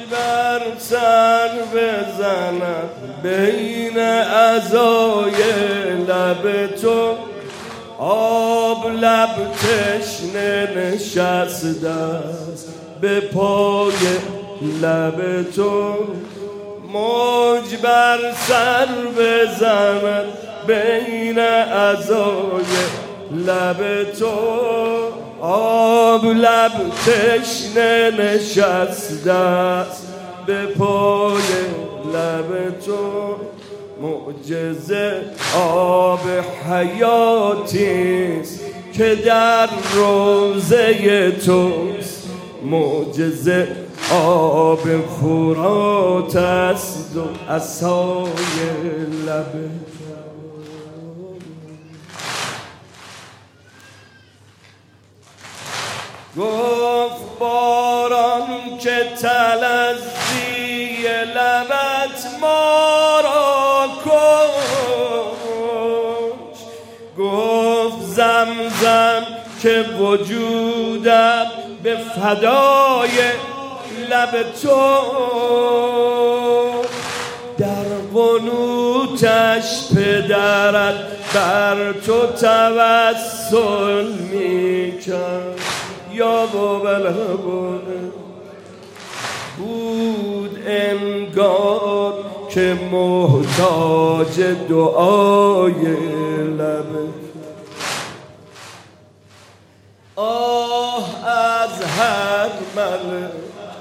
بر سر بزند بین اعضای لب تو، آب لب تشنه نشسته است به پای لب تو. موج بر سر بزند بین اعضای لب تو، آب لب تشنه نشسته است به پای لب تو. معجزه آب حیاتیست که در روضه توست، معجزه آب فرات است و عصای لب تو. گفت باران که تلظی لبت ما را کش، گفت زمزم که وجودم به فدای لب تو. در قنوتش پدرت بر تو توسل میکرد، یا بابالهبانه بود انگار که محتاج دعای لب. آه از هر ملک،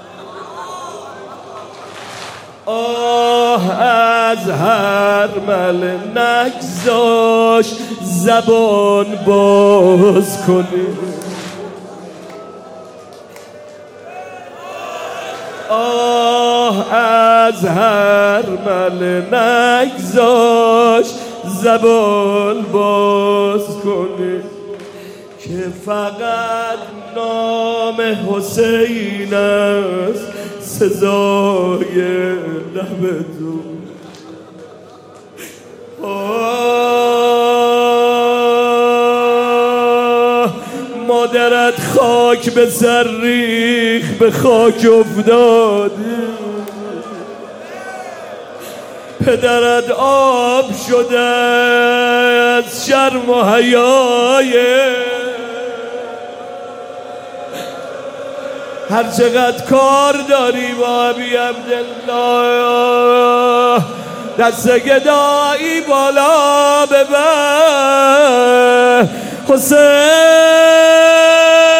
آه از هر ملک نگذاشت زبان باز کنی. آه از هر ملک نگذاشت زبان باز کنی که فقط نام حسین است سزای لب تو. مادرت خاک به سر ریخ، به خاک افتادی، پدرت آب شده از شرم و حیای. هر چقدر کار داری با ابی عبدالله، دست گدایی بالا ببر حسین.